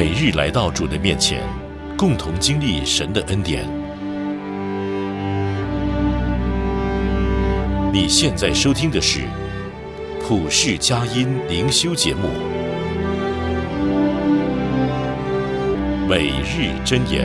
每日来到主的面前，共同经历神的恩典。你现在收听的是普世佳音灵修节目，每日箴言。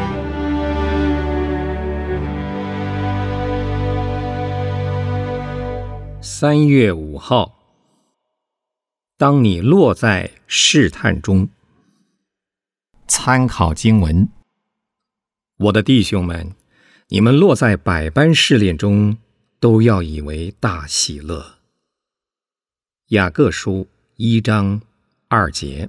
3月5号，当你落在试探中。参考经文：我的弟兄们，你们落在百般试炼中，都要以为大喜乐。雅各书1章2节。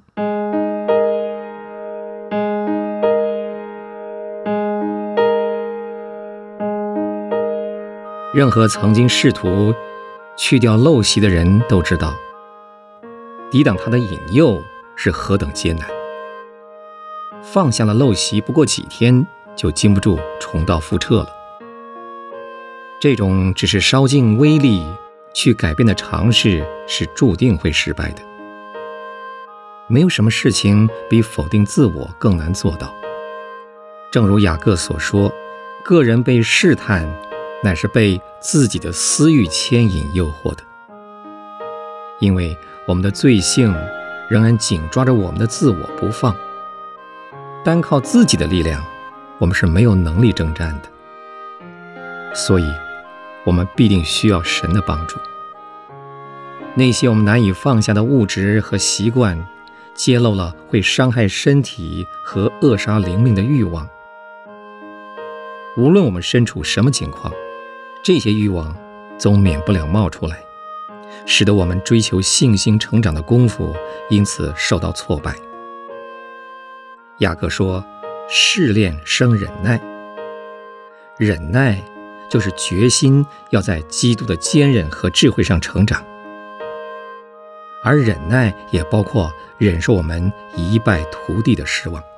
任何曾经试图去掉陋习的人都知道，抵挡他的引诱是何等艰难。放下了陋习，不过几天就禁不住重蹈覆辙了。这种只是稍尽威力去改变的尝试是注定会失败的。没有什么事情比否定自我更难做到。正如雅各所说，个人被试探乃是被自己的私欲牵引诱惑的。因为我们的罪性仍然紧抓着我们的自我不放，单靠自己的力量，我们是没有能力征战的。所以我们必定需要神的帮助。那些我们难以放下的物质和习惯，揭露了会伤害身体和扼杀灵命的欲望。无论我们身处什么情况，这些欲望总免不了冒出来，使得我们追求信心成长的功夫因此受到挫败。雅各说，试炼生忍耐，忍耐就是决心要在基督的坚韧和智慧上成长，而忍耐也包括忍受我们一败涂地的失望。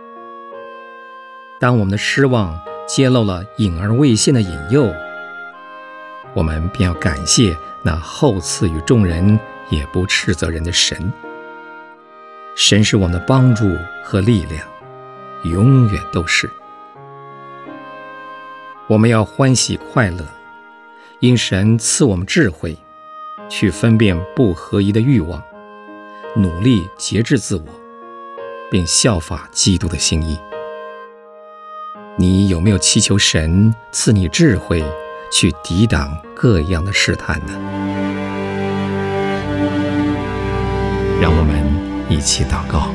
当我们的失望揭露了隐而未现的引诱，我们便要感谢那厚赐与众人也不斥责人的神。神是我们的帮助和力量，永远都是。我们要欢喜快乐，因神赐我们智慧，去分辨不合宜的欲望，努力节制自我，并效法基督的心意。你有没有祈求神赐你智慧，去抵挡各样的试探呢？让我们一起祷告。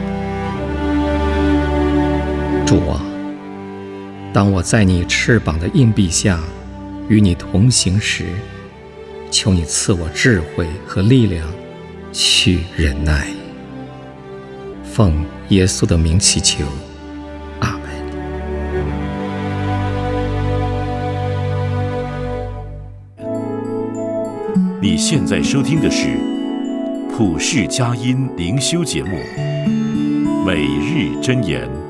主啊，当我在你翅膀的荫蔽下与你同行时，求你赐我智慧和力量去忍耐。奉耶稣的名祈求，阿们。 你现在收听的是普世佳音灵修节目，每日箴言。